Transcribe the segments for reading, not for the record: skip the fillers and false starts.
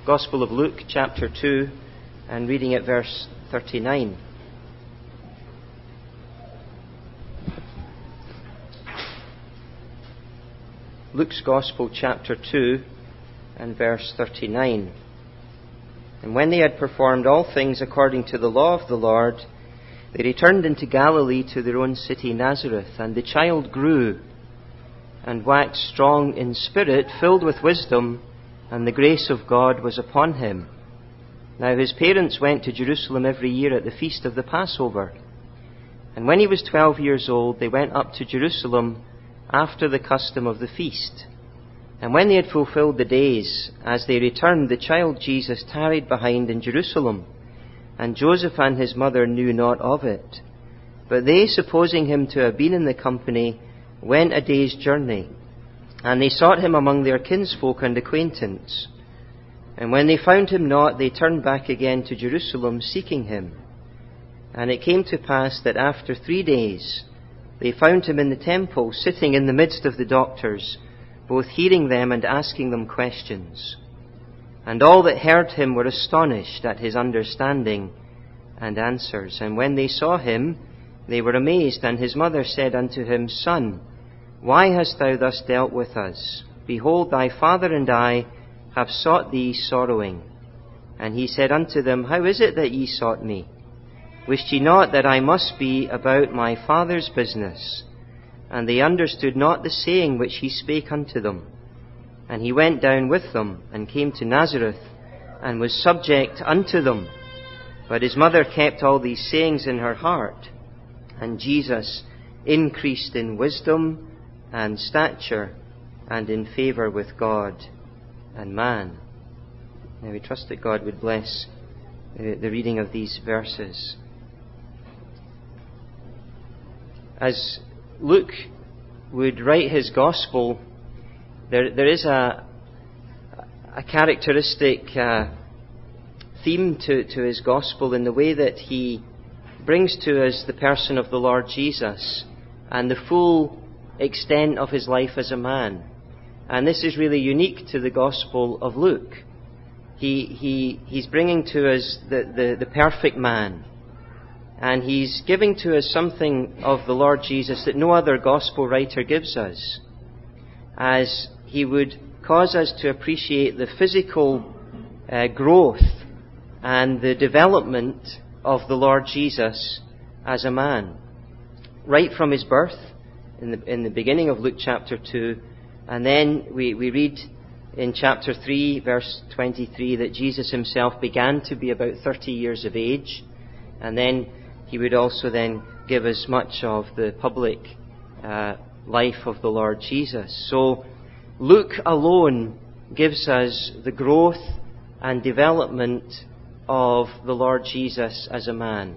Gospel of Luke, chapter 2, and reading at verse 39. Luke's Gospel, chapter 2, and verse 39. And when they had performed all things according to the law of the Lord, they returned into Galilee to their own city Nazareth. And the child grew and waxed strong in spirit, filled with wisdom, and the grace of God was upon him. Now his parents went to Jerusalem every year at the feast of the Passover. And when he was 12 years old, they went up to Jerusalem after the custom of the feast. And when they had fulfilled the days, as they returned, the child Jesus tarried behind in Jerusalem, and Joseph and his mother knew not of it. But they, supposing him to have been in the company, went a day's journey, and they sought him among their kinsfolk and acquaintance. And when they found him not, they turned back again to Jerusalem, seeking him. And it came to pass that after 3 days they found him in the temple, sitting in the midst of the doctors, both hearing them and asking them questions. And all that heard him were astonished at his understanding and answers. And when they saw him, they were amazed. And his mother said unto him, Son, why hast thou thus dealt with us? Behold, thy father and I have sought thee sorrowing. And he said unto them, How is it that ye sought me? Wist ye not that I must be about my Father's business? And they understood not the saying which he spake unto them. And he went down with them, and came to Nazareth, and was subject unto them. But his mother kept all these sayings in her heart. And Jesus increased in wisdom and stature, and in favour with God and man. Now we trust that God would bless the reading of these verses. As Luke would write his Gospel, there is a characteristic theme to his Gospel in the way that he brings to us the person of the Lord Jesus and the full extent of his life as a man. And this is really unique to the Gospel of Luke. He's bringing to us the perfect man. And he's giving to us something of the Lord Jesus that no other Gospel writer gives us, as he would cause us to appreciate the physical growth and the development of the Lord Jesus as a man. Right from his birth, in the beginning of Luke chapter 2, and then we read in chapter 3, verse 23, that Jesus himself began to be about 30 years of age, and then he would also then give us much of the public life of the Lord Jesus. So Luke alone gives us the growth and development of the Lord Jesus as a man.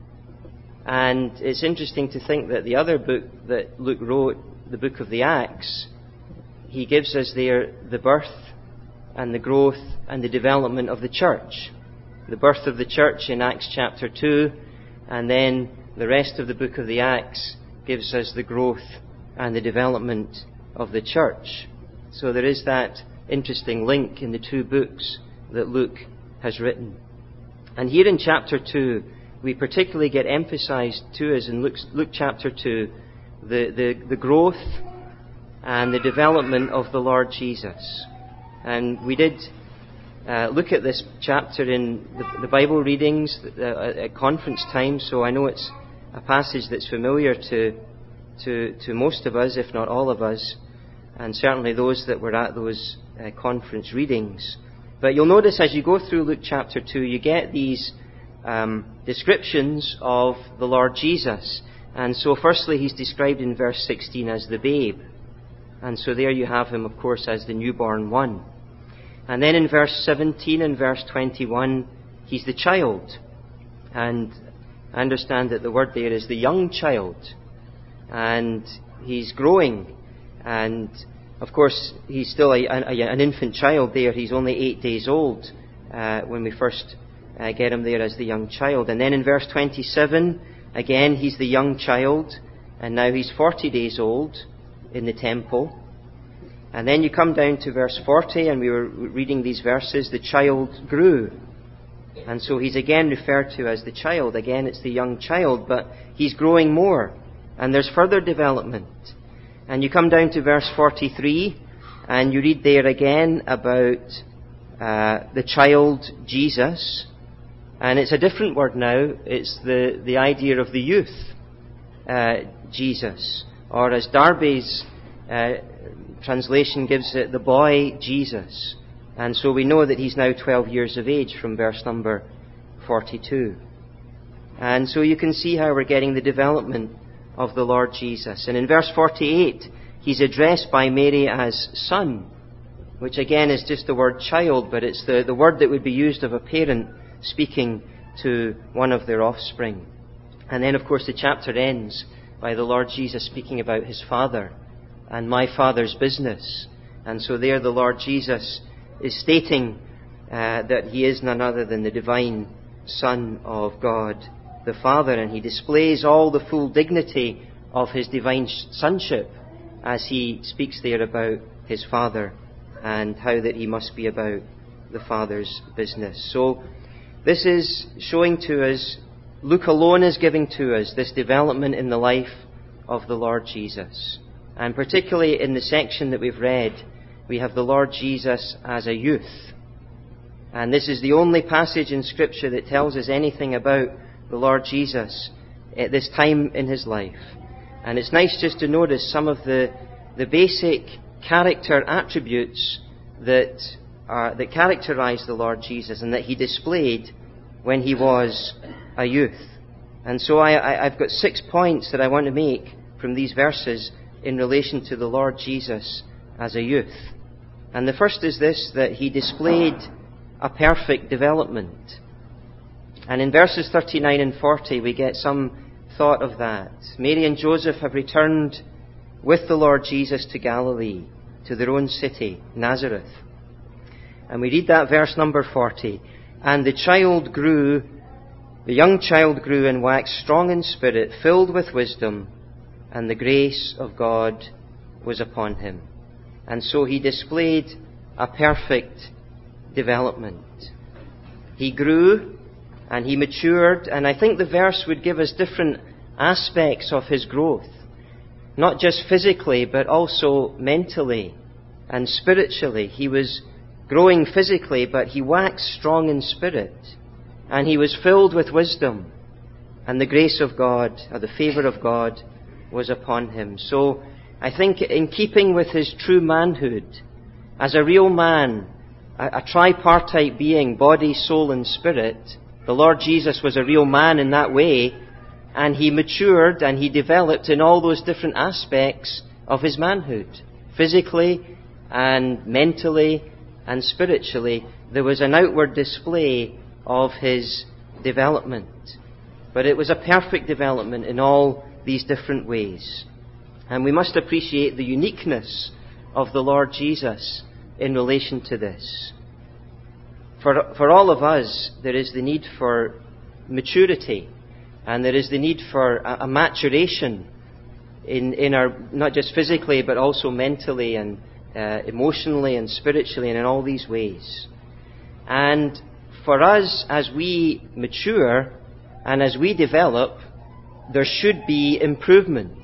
And it's interesting to think that the other book that Luke wrote, the book of the Acts, he gives us there the birth and the growth and the development of the church. The birth of the church in Acts chapter 2, and then the rest of the book of the Acts gives us the growth and the development of the church. So there is that interesting link in the two books that Luke has written. And here in chapter 2, we particularly get emphasized to us in Luke chapter 2, the growth and the development of the Lord Jesus. And we did look at this chapter in the Bible readings at conference time, so I know it's a passage that's familiar to most of us, if not all of us, and certainly those that were at those conference readings. But you'll notice as you go through Luke chapter 2, you get these descriptions of the Lord Jesus. And so firstly, he's described in verse 16 as the babe. And so there you have him, of course, as the newborn one. And then in verse 17 and verse 21, he's the child. And I understand that the word there is the young child. And he's growing. And of course, he's still an infant child there. He's only 8 days old when we first get him there as the young child. And then in verse 27, again, he's the young child. And now he's 40 days old in the temple. And then you come down to verse 40, and we were reading these verses, the child grew. And so he's again referred to as the child. Again, it's the young child, but he's growing more. And there's further development. And you come down to verse 43, and you read there again about the child Jesus. And it's a different word now. It's the idea of the youth Jesus. Or as Darby's translation gives it, the boy Jesus. And so we know that he's now 12 years of age from verse number 42. And so you can see how we're getting the development of the Lord Jesus. And in verse 48, he's addressed by Mary as son, which again is just the word child, but it's the word that would be used of a parent speaking to one of their offspring. And then, of course, the chapter ends by the Lord Jesus speaking about his Father and my Father's business. And so there the Lord Jesus is stating that he is none other than the divine Son of God the Father, and he displays all the full dignity of his divine sonship as he speaks there about his Father and how that he must be about the Father's business. So this is showing to us, Luke alone is giving to us this development in the life of the Lord Jesus. And particularly in the section that we've read, we have the Lord Jesus as a youth. And this is the only passage in Scripture that tells us anything about the Lord Jesus at this time in his life. And it's nice just to notice some of the basic character attributes that characterize the Lord Jesus and that he displayed when he was a youth. And so I've got 6 points that I want to make from these verses in relation to the Lord Jesus as a youth. And the first is this, that he displayed a perfect development. And in verses 39 and 40 we get some thought of that. Mary and Joseph have returned with the Lord Jesus to Galilee, to their own city, Nazareth. And we read that verse number 40. And the young child grew and waxed strong in spirit, filled with wisdom, and the grace of God was upon him. And so he displayed a perfect development. He grew and he matured, and I think the verse would give us different aspects of his growth. Not just physically, but also mentally and spiritually. He was growing physically, but he waxed strong in spirit. And he was filled with wisdom. And the grace of God, or the favour of God, was upon him. So I think in keeping with his true manhood, as a real man, a tripartite being, body, soul and spirit, the Lord Jesus was a real man in that way, and he matured and he developed in all those different aspects of his manhood. Physically and mentally and spiritually, there was an outward display of his development. But it was a perfect development in all these different ways. And we must appreciate the uniqueness of the Lord Jesus in relation to this. For all of us, there is the need for maturity, and there is the need for a maturation in our, not just physically, but also mentally and emotionally and spiritually and in all these ways. And for us, as we mature and as we develop, there should be improvement.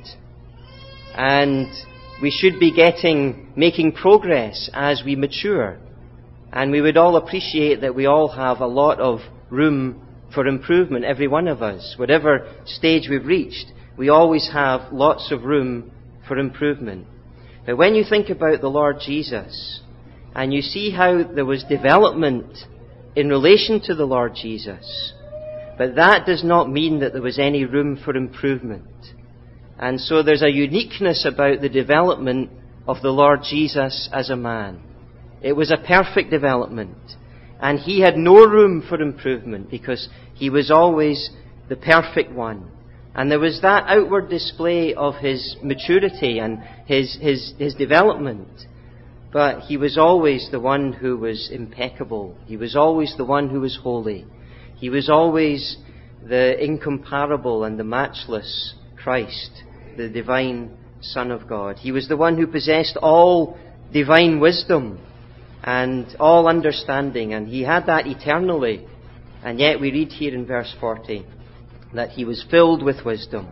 And we should be making progress as we mature. And we would all appreciate that we all have a lot of room for improvement, every one of us. Whatever stage we've reached, we always have lots of room for improvement. But when you think about the Lord Jesus, and you see how there was development in relation to the Lord Jesus, but that does not mean that there was any room for improvement. And so there's a uniqueness about the development of the Lord Jesus as a man. It was a perfect development. And he had no room for improvement because he was always the perfect one. And there was that outward display of his maturity and his development. But he was always the one who was impeccable. He was always the one who was holy. He was always the incomparable and the matchless Christ, the divine Son of God. He was the one who possessed all divine wisdom and all understanding, and he had that eternally. And yet we read here in verse 40 that he was filled with wisdom,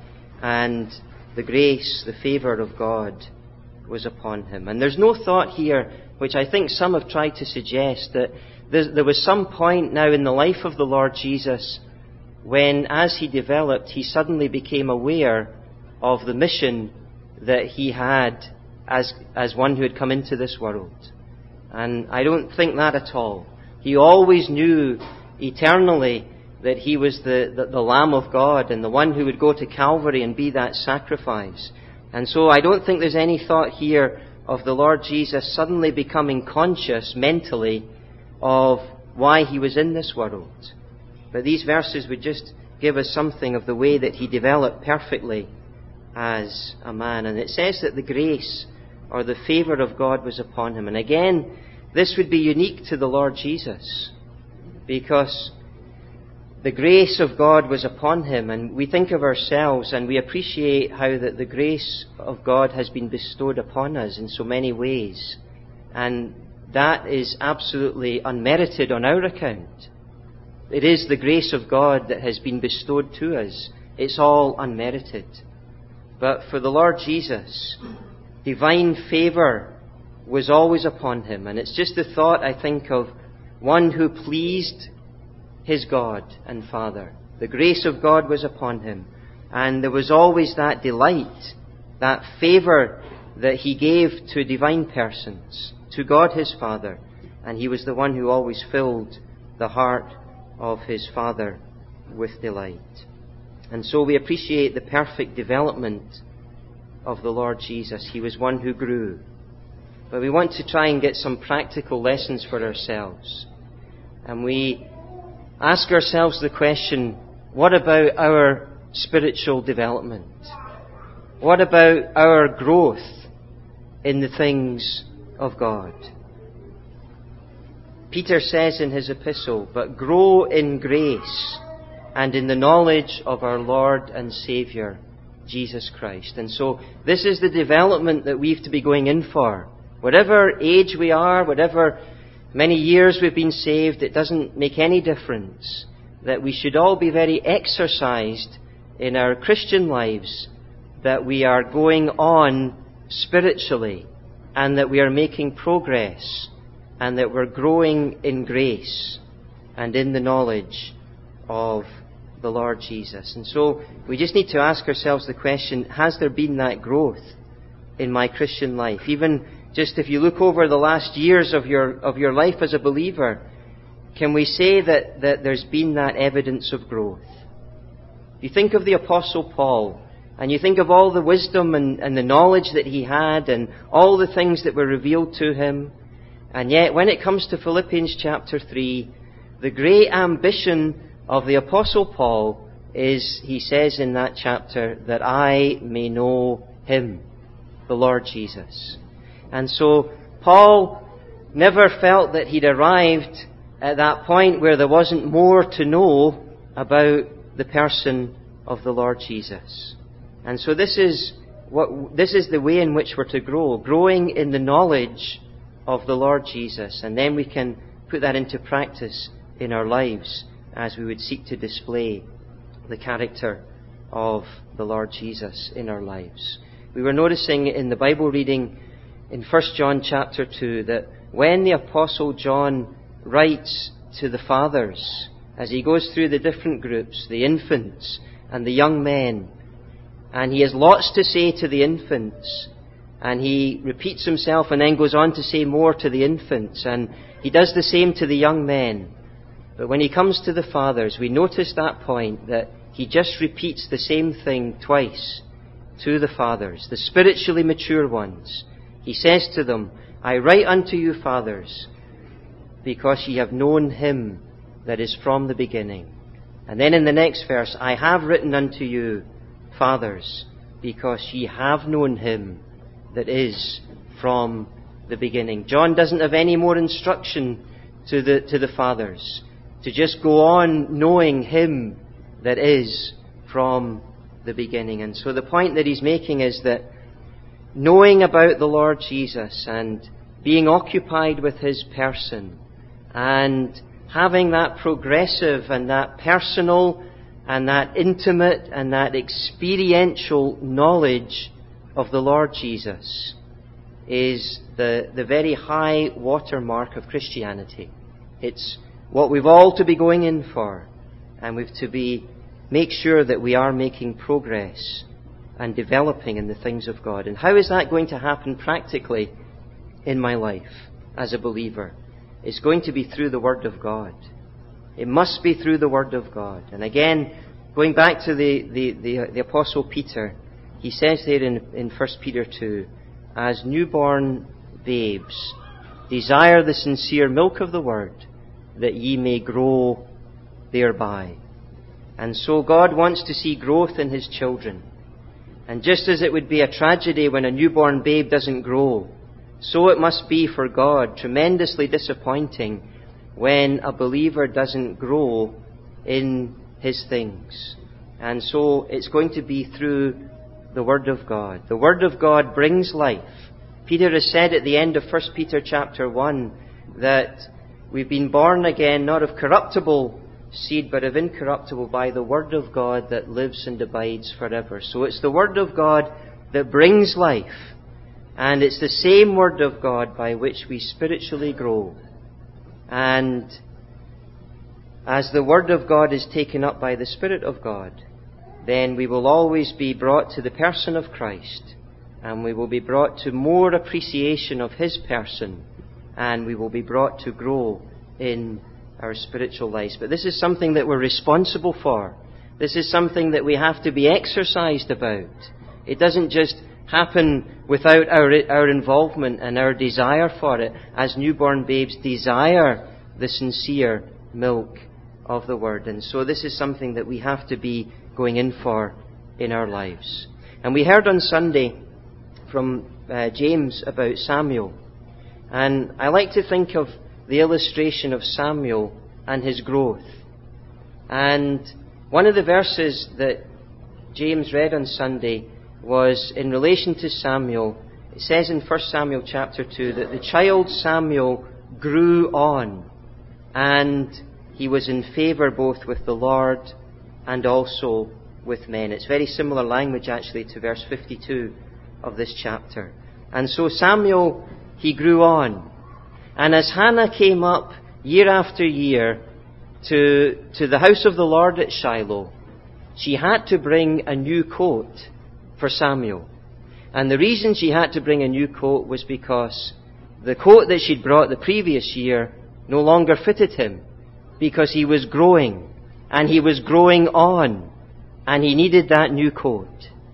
and the grace, the favour of God was upon him. And there's no thought here, which I think some have tried to suggest, that there was some point now in the life of the Lord Jesus when, as he developed, he suddenly became aware of the mission that he had as one who had come into this world. And I don't think that at all. He always knew eternally that he was the Lamb of God and the one who would go to Calvary and be that sacrifice. And so I don't think there's any thought here of the Lord Jesus suddenly becoming conscious mentally of why he was in this world. But these verses would just give us something of the way that he developed perfectly as a man. And it says that the grace or the favour of God was upon him. And again, this would be unique to the Lord Jesus, because the grace of God was upon him. And we think of ourselves and we appreciate how that the grace of God has been bestowed upon us in so many ways. And that is absolutely unmerited on our account. It is the grace of God that has been bestowed to us. It's all unmerited. But for the Lord Jesus, divine favour was always upon him. And it's just the thought, I think, of one who pleased his God and Father. The grace of God was upon him. And there was always that delight, that favour that he gave to divine persons, to God his Father. And he was the one who always filled the heart of his Father with delight. And so we appreciate the perfect development of the Lord Jesus. He was one who grew. But we want to try and get some practical lessons for ourselves. And we ask ourselves the question, what about our spiritual development? What about our growth in the things of God? Peter says in his epistle, "But grow in grace and in the knowledge of our Lord and Saviour, Jesus Christ." And so this is the development that we have to be going in for. Whatever age we are, whatever many years we've been saved, it doesn't make any difference. That we should all be very exercised in our Christian lives, that we are going on spiritually, and that we are making progress, and that we're growing in grace and in the knowledge of the Lord Jesus. And so we just need to ask ourselves the question, has there been that growth in my Christian life? Even just if you look over the last years of your life as a believer, can we say that there's been that evidence of growth? You think of the Apostle Paul, and you think of all the wisdom and the knowledge that he had, and all the things that were revealed to him. And yet, when it comes to Philippians chapter 3, the great ambition of the Apostle Paul is, he says in that chapter, that I may know him, the Lord Jesus. And so, Paul never felt that he'd arrived at that point where there wasn't more to know about the person of the Lord Jesus. And so this is the way in which we're to grow, growing in the knowledge of the Lord Jesus. And then we can put that into practice in our lives as we would seek to display the character of the Lord Jesus in our lives. We were noticing in the Bible reading in 1 John chapter 2 that when the Apostle John writes to the fathers, as he goes through the different groups, the infants and the young men, and he has lots to say to the infants, and he repeats himself and then goes on to say more to the infants, and he does the same to the young men. But when he comes to the fathers, we notice that point that he just repeats the same thing twice to the fathers, the spiritually mature ones. He says to them, I write unto you, fathers, because ye have known him that is from the beginning. And then in the next verse, I have written unto you, fathers, because ye have known him that is from the beginning. John doesn't have any more instruction to the fathers to just go on knowing him that is from the beginning. And so the point that he's making is that knowing about the Lord Jesus and being occupied with his person and having that progressive and that personal and that intimate and that experiential knowledge of the Lord Jesus is the very high watermark of Christianity. It's what we've all to be going in for, and we've to make sure that we are making progress and developing in the things of God. And how is that going to happen practically in my life as a believer? It's going to be through the Word of God. It must be through the Word of God. And again, going back to the Apostle Peter, he says there in 1 Peter 2, as newborn babes, desire the sincere milk of the Word, that ye may grow thereby. And so God wants to see growth in his children. And just as it would be a tragedy when a newborn babe doesn't grow, so it must be for God tremendously disappointing when a believer doesn't grow in his things. And so it's going to be through the Word of God. The Word of God brings life. Peter has said at the end of 1 Peter chapter 1 that we've been born again not of corruptible seed but of incorruptible by the Word of God that lives and abides forever. So it's the Word of God that brings life. And it's the same Word of God by which we spiritually grow. And as the Word of God is taken up by the Spirit of God, then we will always be brought to the person of Christ, and we will be brought to more appreciation of his person, and we will be brought to grow in our spiritual lives. But this is something that we're responsible for. This is something that we have to be exercised about. It doesn't just happen without our involvement and our desire for it, as newborn babes desire the sincere milk of the Word. And so this is something that we have to be going in for in our lives. And we heard on Sunday from James about Samuel. And I like to think of the illustration of Samuel and his growth. And one of the verses that James read on Sunday was in relation to Samuel. It says in 1 Samuel chapter 2 that the child Samuel grew on, and he was in favour both with the Lord and also with men. It's very similar language actually to verse 52 of this chapter. And so Samuel, he grew on. And as Hannah came up year after year to the house of the Lord at Shiloh, she had to bring a new coat for Samuel. And the reason she had to bring a new coat was because the coat that she'd brought the previous year no longer fitted him, because he was growing, and he was growing on, and he needed that new coat.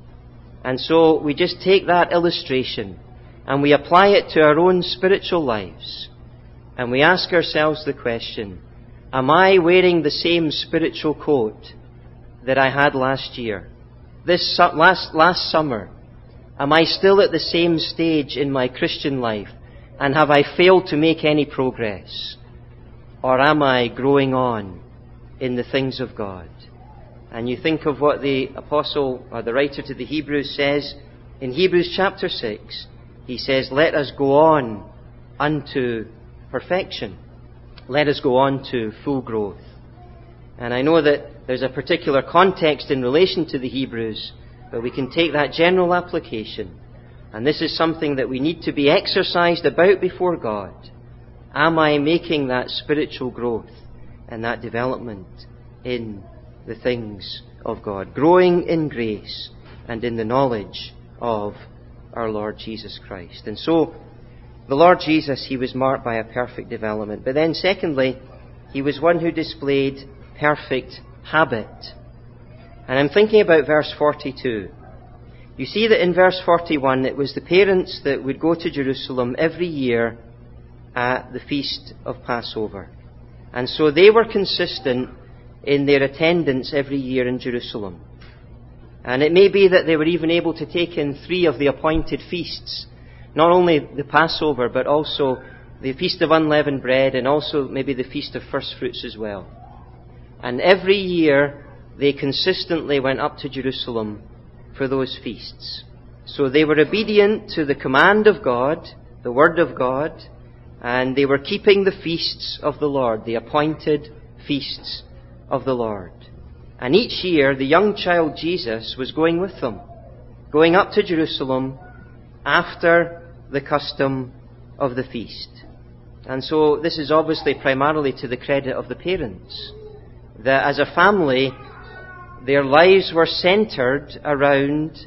And so we just take that illustration and we apply it to our own spiritual lives, and we ask ourselves the question, am I wearing the same spiritual coat that I had last year? This last summer, am I still at the same stage in my Christian life, and have I failed to make any progress? Or am I growing on in the things of God? And you think of what the apostle or the writer to the Hebrews says in Hebrews chapter 6. He says, let us go on unto perfection. Let us go on to full growth. And I know that there's a particular context in relation to the Hebrews, but we can take that general application. And this is something that we need to be exercised about before God. Am I making that spiritual growth and that development in the things of God? Growing in grace and in the knowledge of our Lord Jesus Christ. And so, the Lord Jesus, he was marked by a perfect development. But then secondly, he was one who displayed perfect habit. And I'm thinking about verse 42. You see that in verse 41, it was the parents that would go to Jerusalem every year at the feast of Passover. And so they were consistent in their attendance every year in Jerusalem. And it may be that they were even able to take in 3 of the appointed feasts. Not only the Passover, but also the Feast of Unleavened Bread, and also maybe the Feast of First Fruits as well. And every year they consistently went up to Jerusalem for those feasts. So they were obedient to the command of God, the Word of God, and they were keeping the feasts of the Lord, the appointed feasts of the Lord. And each year, the young child Jesus was going with them, going up to Jerusalem after the custom of the feast. And so this is obviously primarily to the credit of the parents, that as a family, their lives were centered around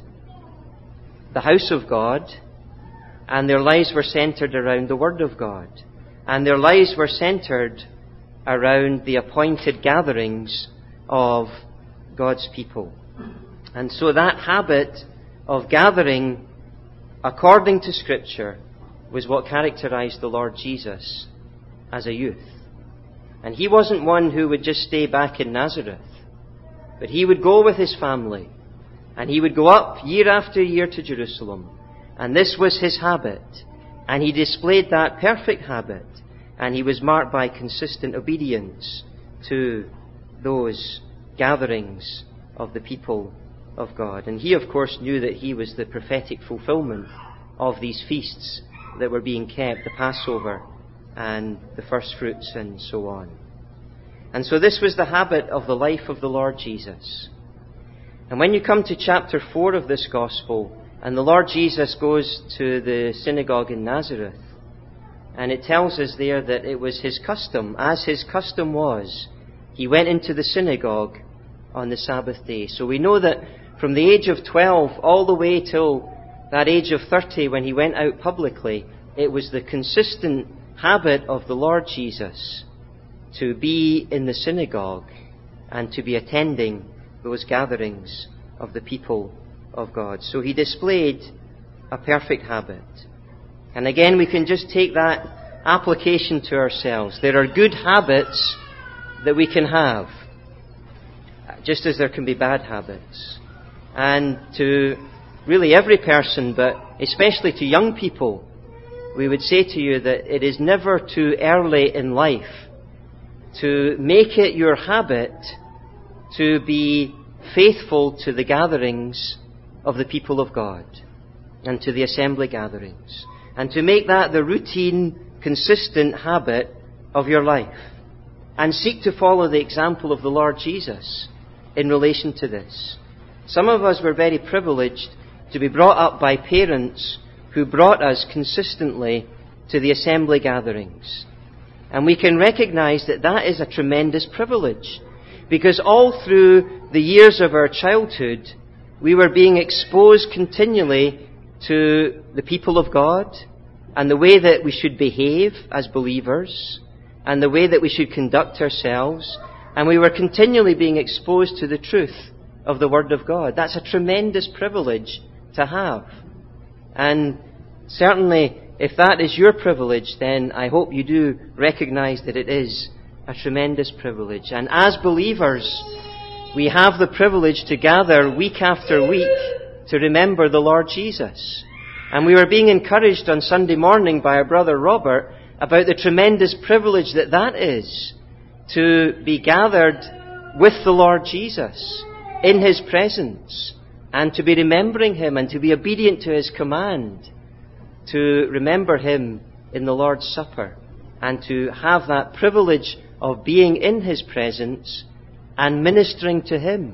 the house of God, and their lives were centered around the Word of God, and their lives were centered around the appointed gatherings of God's people. And so that habit of gathering according to Scripture was what characterized the Lord Jesus as a youth. And he wasn't one who would just stay back in Nazareth, but he would go with his family, and he would go up year after year to Jerusalem. And this was his habit, and he displayed that perfect habit, and he was marked by consistent obedience to those gatherings of the people of God. And he, of course, knew that he was the prophetic fulfillment of these feasts that were being kept, the Passover and the first fruits and so on. And so this was the habit of the life of the Lord Jesus. And when you come to chapter 4 of this Gospel, and the Lord Jesus goes to the synagogue in Nazareth, and it tells us there that it was his custom, as his custom was, he went into the synagogue on the Sabbath day. So we know that from the age of 12 all the way till that age of 30 when he went out publicly, it was the consistent habit of the Lord Jesus to be in the synagogue and to be attending those gatherings of the people of God. So he displayed a perfect habit. And again, we can just take that application to ourselves. There are good habits that we can have, just as there can be bad habits. And to really every person, but especially to young people, we would say to you that it is never too early in life to make it your habit to be faithful to the gatherings of the people of God and to the assembly gatherings, and to make that the routine, consistent habit of your life, and seek to follow the example of the Lord Jesus in relation to this. Some of us were very privileged to be brought up by parents who brought us consistently to the assembly gatherings. And we can recognize that that is a tremendous privilege, because all through the years of our childhood, we were being exposed continually to the people of God and the way that we should behave as believers and the way that we should conduct ourselves. And we were continually being exposed to the truth of the Word of God. That's a tremendous privilege to have. And certainly, if that is your privilege, then I hope you do recognize that it is a tremendous privilege. And as believers, we have the privilege to gather week after week to remember the Lord Jesus. And we were being encouraged on Sunday morning by our brother Robert about the tremendous privilege that that is, to be gathered with the Lord Jesus in His presence, and to be remembering Him and to be obedient to His command, to remember Him in the Lord's Supper, and to have that privilege of being in His presence and ministering to Him,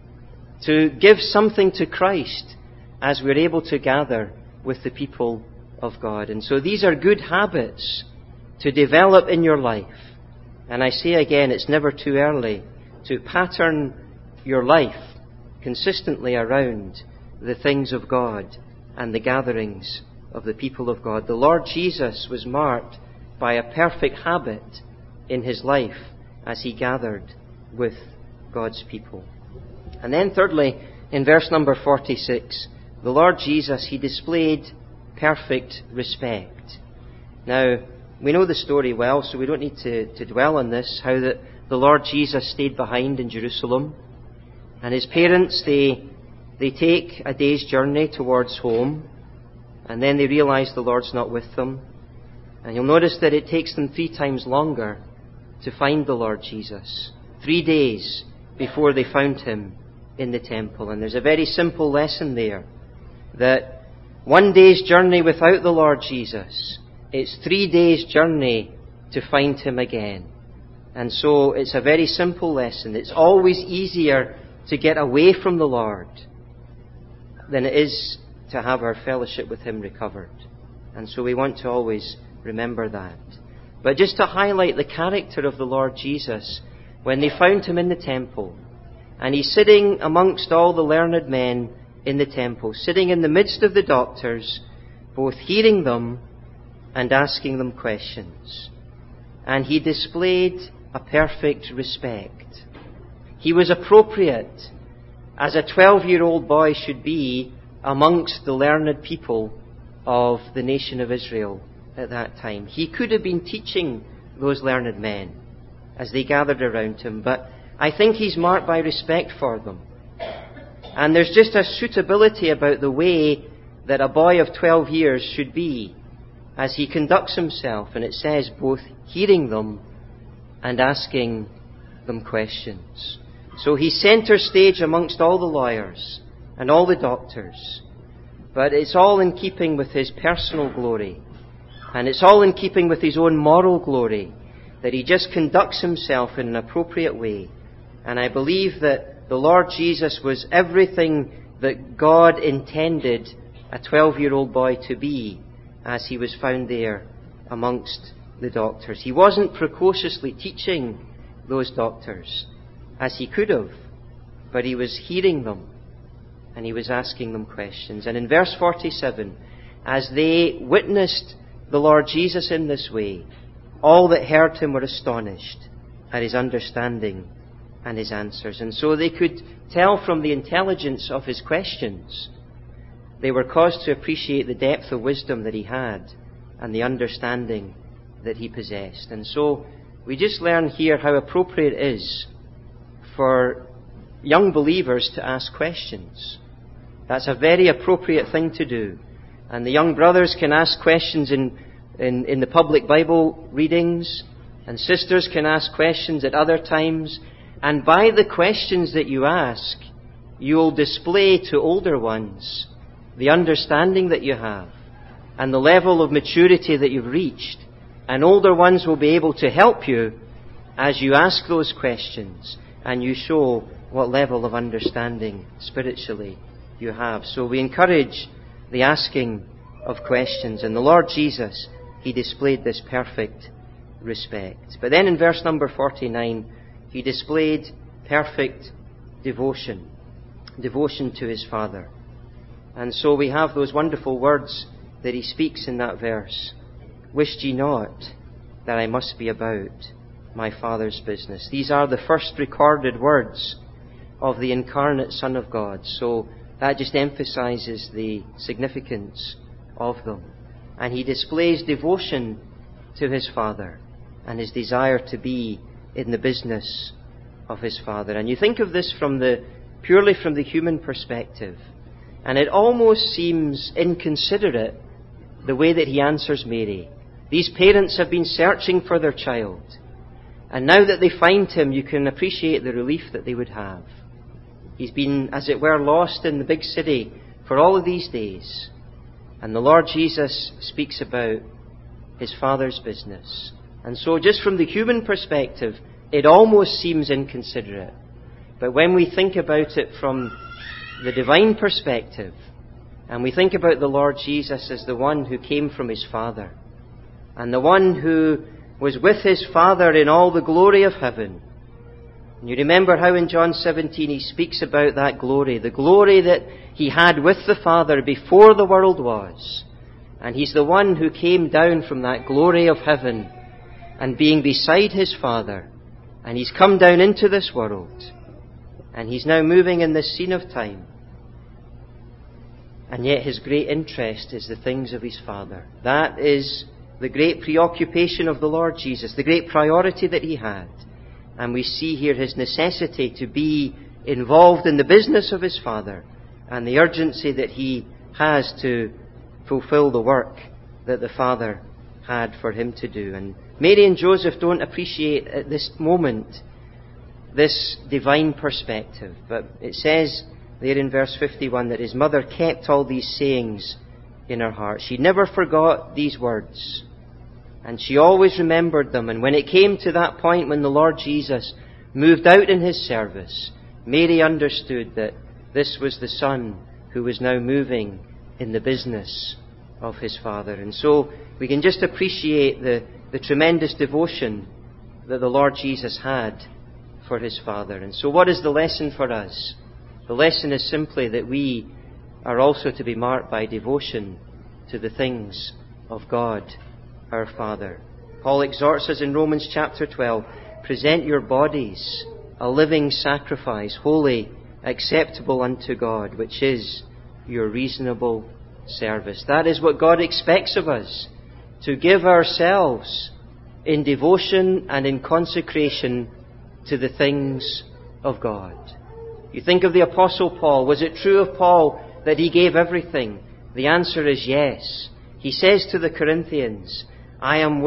to give something to Christ as we're able to gather with the people of God. And so these are good habits to develop in your life. And I say again, it's never too early to pattern your life consistently around the things of God and the gatherings of the people of God. The Lord Jesus was marked by a perfect habit in His life as He gathered with God's people. And then thirdly, in verse number 46, the Lord Jesus, He displayed perfect respect. Now, we know the story well, so we don't need to dwell on this, how that the Lord Jesus stayed behind in Jerusalem. And His parents, they take a day's journey towards home, and then they realize the Lord's not with them. And you'll notice that it takes them 3 times longer to find the Lord Jesus. 3 days before they found Him in the temple. And there's a very simple lesson there. that one day's journey without the Lord Jesus, it's 3 days' journey to find him again. And so it's a very simple lesson. It's always easier to get away from the Lord than it is to have our fellowship with him recovered. And so we want to always remember that. But just to highlight the character of the Lord Jesus, when they found him in the temple, and he's sitting amongst all the learned men in the temple, sitting in the midst of the doctors, both hearing them and asking them questions. And he displayed a perfect respect. He was appropriate, as a 12-year-old boy should be, amongst the learned people of the nation of Israel at that time. He could have been teaching those learned men as they gathered around him, but I think he's marked by respect for them. And there's just a suitability about the way that a boy of 12 years should be as he conducts himself, and it says both hearing them and asking them questions. So he's centre stage amongst all the lawyers and all the doctors. But it's all in keeping with his personal glory. And it's all in keeping with his own moral glory that he just conducts himself in an appropriate way. And I believe that the Lord Jesus was everything that God intended a 12-year-old boy to be as he was found there amongst the doctors. He wasn't precociously teaching those doctors as he could have, but he was hearing them and he was asking them questions. And in verse 47, as they witnessed the Lord Jesus in this way, all that heard him were astonished at his understanding and his answers. And so they could tell from the intelligence of his questions. They were caused to appreciate the depth of wisdom that he had and the understanding that he possessed. And so we just learn here how appropriate it is for young believers to ask questions. That's a very appropriate thing to do. And the young brothers can ask questions in the public Bible readings, and sisters can ask questions at other times. And by the questions that you ask, you'll display to older ones the understanding that you have and the level of maturity that you've reached. And older ones will be able to help you as you ask those questions and you show what level of understanding spiritually you have. So we encourage the asking of questions. And the Lord Jesus, he displayed this perfect respect. But then in verse number 49, he displayed perfect devotion to his Father. And so we have those wonderful words that he speaks in that verse. Wished ye not that I must be about my Father's business. These are the first recorded words of the incarnate Son of God. So that just emphasizes the significance of them. And he displays devotion to his Father and his desire to be in the business of his Father. And you think of this purely from the human perspective, and it almost seems inconsiderate the way that he answers Mary. These parents have been searching for their child, and now that they find him, you can appreciate the relief that they would have. He's been, as it were, lost in the big city for all of these days, and the Lord Jesus speaks about his Father's business. And so just from the human perspective, it almost seems inconsiderate. But when we think about it from the divine perspective, and we think about the Lord Jesus as the one who came from his Father, and the one who was with his Father in all the glory of heaven. And you remember how in John 17 he speaks about that glory, the glory that he had with the Father before the world was. And he's the one who came down from that glory of heaven and being beside his Father. And he's come down into this world. And he's now moving in this scene of time. And yet his great interest is the things of his Father. That is the great preoccupation of the Lord Jesus, the great priority that he had. And we see here his necessity to be involved in the business of his Father and the urgency that he has to fulfill the work that the Father had for him to do. And Mary and Joseph don't appreciate at this moment this divine perspective. But it says there in verse 51, that his mother kept all these sayings in her heart. She never forgot these words, and she always remembered them. And when it came to that point when the Lord Jesus moved out in his service, Mary understood that this was the Son who was now moving in the business of his Father. And so we can just appreciate the tremendous devotion that the Lord Jesus had for his Father. And so what is the lesson for us? The lesson is simply that we are also to be marked by devotion to the things of God, our Father. Paul exhorts us in Romans chapter 12, present your bodies a living sacrifice, holy, acceptable unto God, which is your reasonable service. That is what God expects of us, to give ourselves in devotion and in consecration to the things of God. You think of the Apostle Paul. Was it true of Paul that he gave everything? The answer is yes. He says to the Corinthians, I am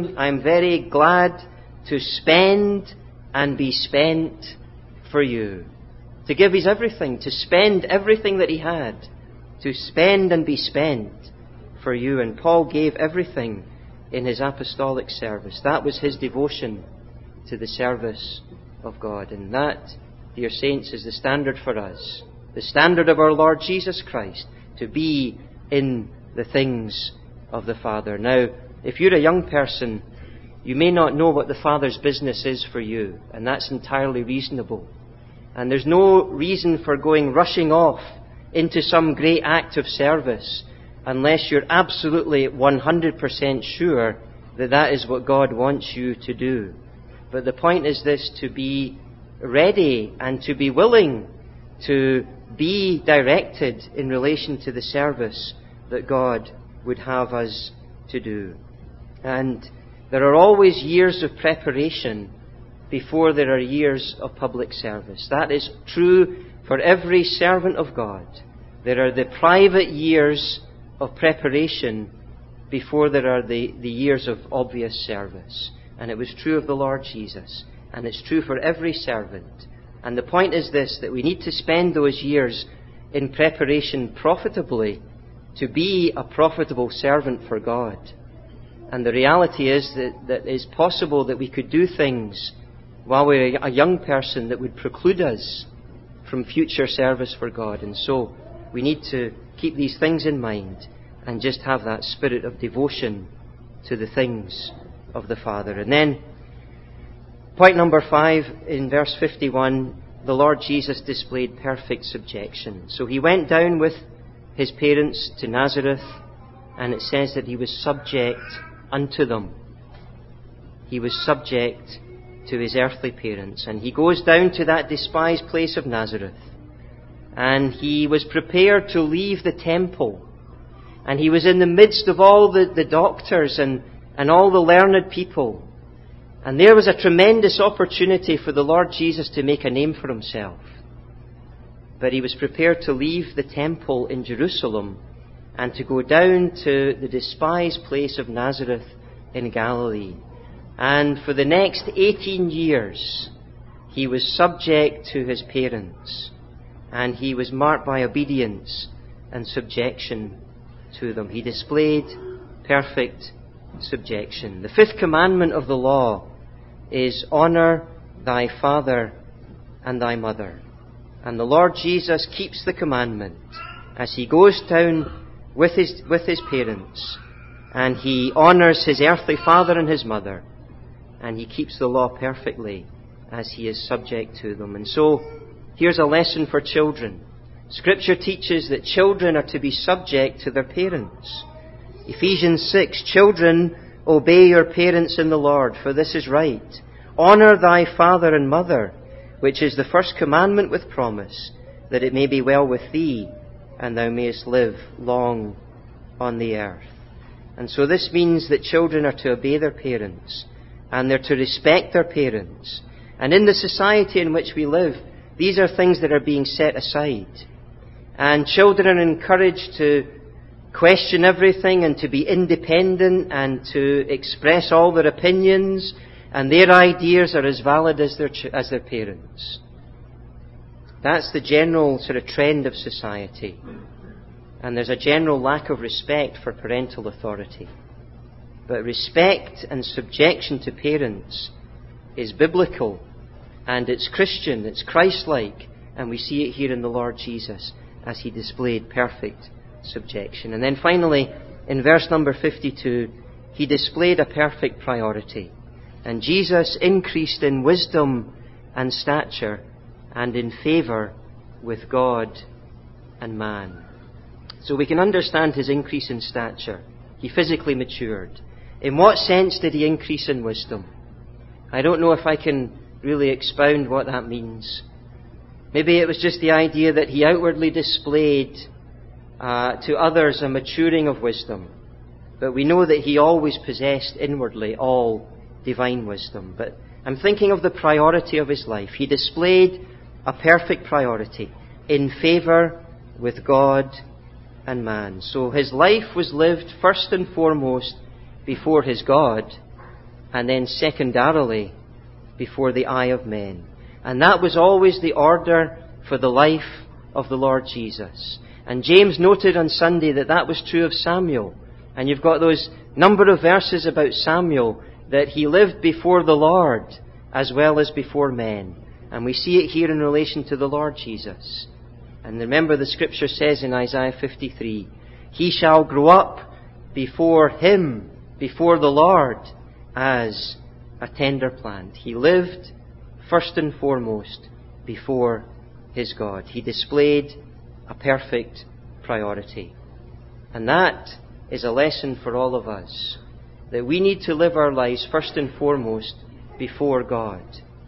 very glad to spend and be spent for you. To give his everything, to spend everything that he had, to spend and be spent for you. And Paul gave everything in his apostolic service. That was his devotion to the service of God. And that, dear saints, is the standard for us. The standard of our Lord Jesus Christ, to be in the things of the Father. Now, if you're a young person, you may not know what the Father's business is for you, and that's entirely reasonable. And there's no reason for rushing off into some great act of service unless you're absolutely 100% sure that that is what God wants you to do. But the point is this, to be ready and to be willing to be directed in relation to the service that God would have us to do. And there are always years of preparation before there are years of public service. That is true for every servant of God. There are the private years of preparation before there are the years of obvious service. And it was true of the Lord Jesus. And it's true for every servant. And the point is this, that we need to spend those years in preparation profitably to be a profitable servant for God. And the reality is that it's possible that we could do things while we're a young person that would preclude us from future service for God. And so we need to keep these things in mind and just have that spirit of devotion to the things of the Father. And then, point number 5, in verse 51, the Lord Jesus displayed perfect subjection. So he went down with his parents to Nazareth, and it says that he was subject unto them. He was subject to his earthly parents. And he goes down to that despised place of Nazareth. And he was prepared to leave the temple. And he was in the midst of all the doctors and all the learned people. And there was a tremendous opportunity for the Lord Jesus to make a name for himself. But he was prepared to leave the temple in Jerusalem and to go down to the despised place of Nazareth in Galilee. And for the next 18 years, he was subject to his parents. And he was marked by obedience and subjection to them. He displayed perfect subjection. The 5th commandment of the law is, honour thy father and thy mother. And the Lord Jesus keeps the commandment as he goes down with his parents, and he honours his earthly father and his mother, and he keeps the law perfectly as he is subject to them. And so, here's a lesson for children. Scripture teaches that children are to be subject to their parents. Ephesians 6, children, obey your parents in the Lord, for this is right. Honour thy father and mother, which is the first commandment with promise, that it may be well with thee, and thou mayest live long on the earth. And so this means that children are to obey their parents, and they're to respect their parents. And in the society in which we live, these are things that are being set aside. And children are encouraged to question everything and to be independent and to express all their opinions, and their ideas are as valid as their parents. That's the general sort of trend of society. And there's a general lack of respect for parental authority. But respect and subjection to parents is biblical, and it's Christian, it's Christ-like, and we see it here in the Lord Jesus as he displayed perfect subjection. And then finally, in verse number 52, he displayed a perfect priority. And Jesus increased in wisdom and stature and in favour with God and man. So we can understand his increase in stature. He physically matured. In what sense did he increase in wisdom? I don't know if I can really expound what that means. Maybe it was just the idea that he outwardly displayed to others a maturing of wisdom. But we know that he always possessed inwardly all divine wisdom. But I'm thinking of the priority of his life. He displayed a perfect priority in favour with God and man. So his life was lived first and foremost before his God, and then secondarily before the eye of men. And that was always the order for the life of the Lord Jesus. And James noted on Sunday that that was true of Samuel. And you've got those number of verses about Samuel, that he lived before the Lord as well as before men. And we see it here in relation to the Lord Jesus. And remember, the scripture says in Isaiah 53, he shall grow up before him, before the Lord, as a tender plant. He lived first and foremost before his God. He displayed a perfect priority. And that is a lesson for all of us, that we need to live our lives first and foremost before God.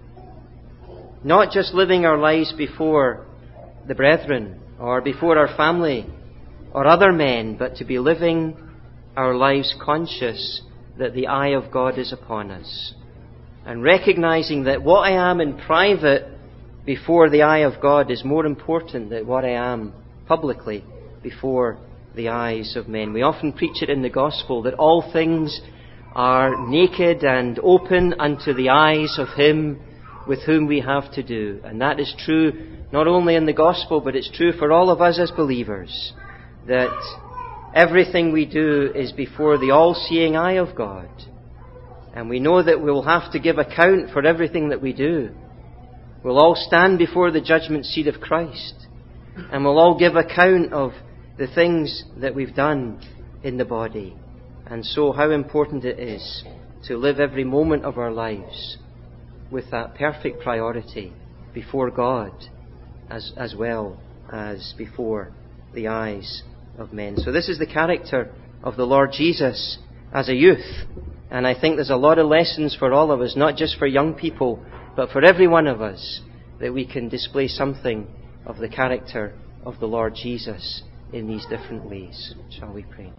Not just living our lives before the brethren or before our family or other men, but to be living our lives conscious that the eye of God is upon us, and recognizing that what I am in private before the eye of God is more important than what I am publicly before the eyes of men. We often preach it in the gospel that all things are naked and open unto the eyes of him with whom we have to do. And that is true not only in the gospel, but it's true for all of us as believers, that everything we do is before the all-seeing eye of God. And we know that we'll have to give account for everything that we do. We'll all stand before the judgment seat of Christ. And we'll all give account of the things that we've done in the body. And so how important it is to live every moment of our lives with that perfect priority before God as well as before the eyes of men. So this is the character of the Lord Jesus as a youth. And I think there's a lot of lessons for all of us, not just for young people, but for every one of us, that we can display something of the character of the Lord Jesus in these different ways. Shall we pray?